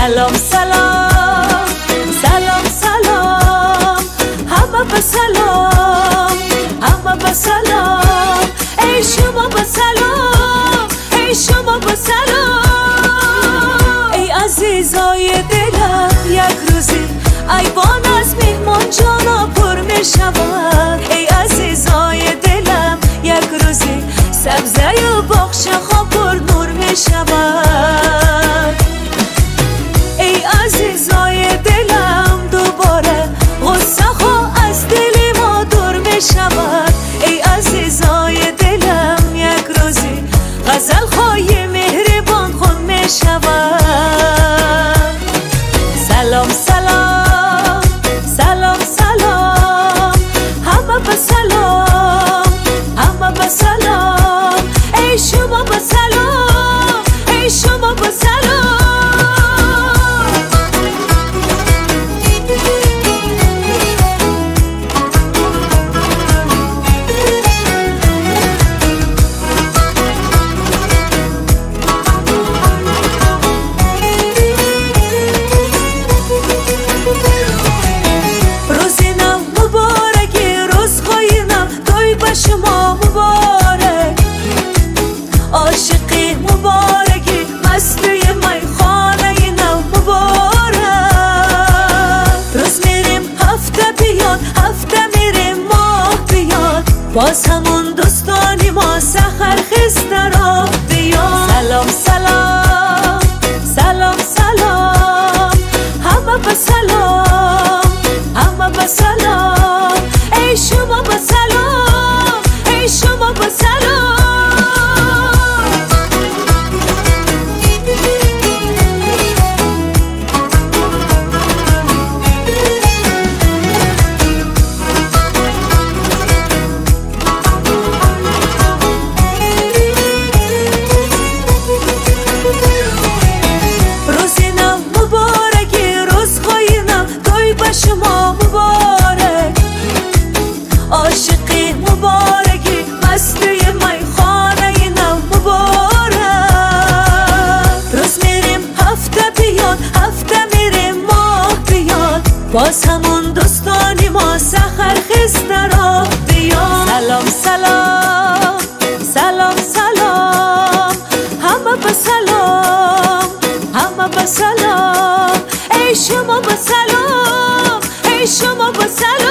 سلام سلام سلام سلام، همه به سلام، همه به سلام. ای شما به سلام، ای شما به سلام. ای عزیزای دلم یک روزی ایوان از میهمان جانا پر می شود. ای عزیزای دلم یک روزی سبزه و باغچه ها پر نور می شود. ای عزیزای دلم دوباره غصه ها از دل ما دور می شود. ای عزیزای دلم یک روزی غزل های مهربان خون می شود. سلام سلام سلام سلام، همه به سلام، همه به سلام. ای شما به سلام، ای شما به سلام. شما مبارک، عاشقی مبارکی، مستی میخانه نو مبارک. روز میریم هفته بیاد، هفته میریم ماه بیاد، باز همون دوستانی ما سحر خسته را بیاد. سلام سلام سلام سلام، همه به سلام، همه به سلام. ای شما به سلام، ای شما به سلام. روزی نو مبارکی، روزهای نو توی به شما مبارک، عاشقی مبارکی، مستی میخانه نو مبارک. روز میریم هفته بیاد، هفته میریم ماه بیاد، باز همون دوستانی ما سحر خسته را بیاد. سلام سلام سلام سلام، همه به سلام، همه به سلام. ای شما به سلام، ای شما به سلام.